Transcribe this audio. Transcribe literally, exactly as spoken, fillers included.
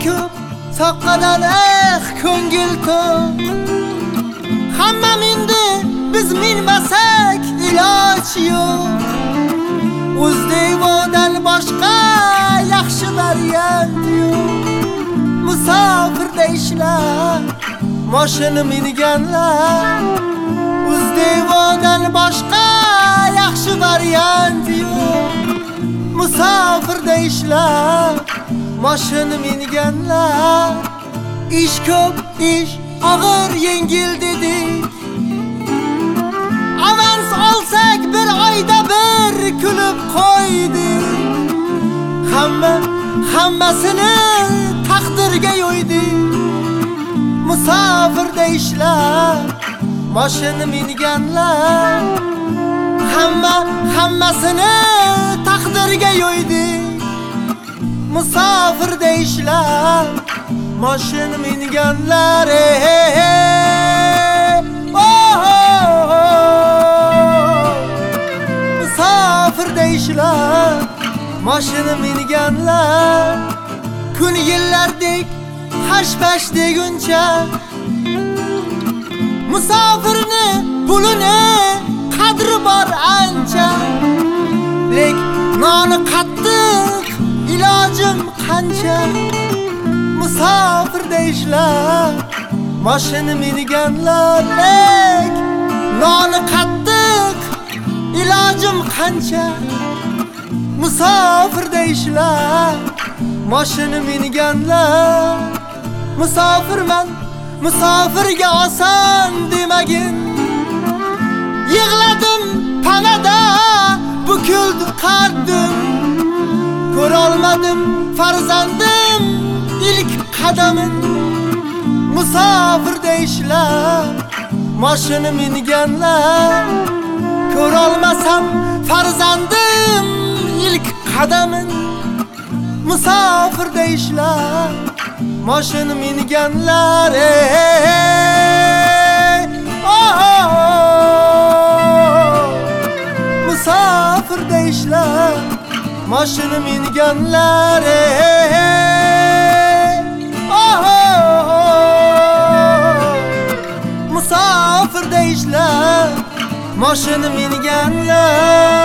ko'p, soqqadan eh ko'ngil to'q. Hamma mindi, biz minmasak iloj yo'q. O'z devodan boshqa yaxshi variant yo'q. Musofirda ishlar, mashina minganlar. O'z devodan boshqa yaxshi variant yo'q. Musofirda ishlar, mashina minganlar. Ish ko'p, ish og'ir yengil dedik. Avans olsak bir oyda bir kulib qo'ydik. Hamma hammasini taqdirga yo'ydik. Musofirda ishlar, mashina minganlar. Hamma hammasini taqdirga yo'ydik. Musofirda ishlar, mashina minganlar. Musofirda ishlar, mashina minganlar. Kun yillardek hash-pash deguncha, musofirni pulini qadri bor ancha. Lek noni qattiq, ilojim qancha. Musofirda ishlar, mashina minganlar. Lek noni qattiq, ilojim qancha. Musofirda ishlar, mashina minganlar. Musofirman, musofirga oson demagin. Yig'ladim panada, bukildi qaddim. Ko'rolmadim farzandim ilk qadamin. Musofirda ishlar, mashina minganlar. Ko'rolmasam farzandim ilk qadamin. Musofirda ishlar, mashina minganlar. Musofirda ishlar, mashina minganlar. Musofirda ishlar, mashina minganlar.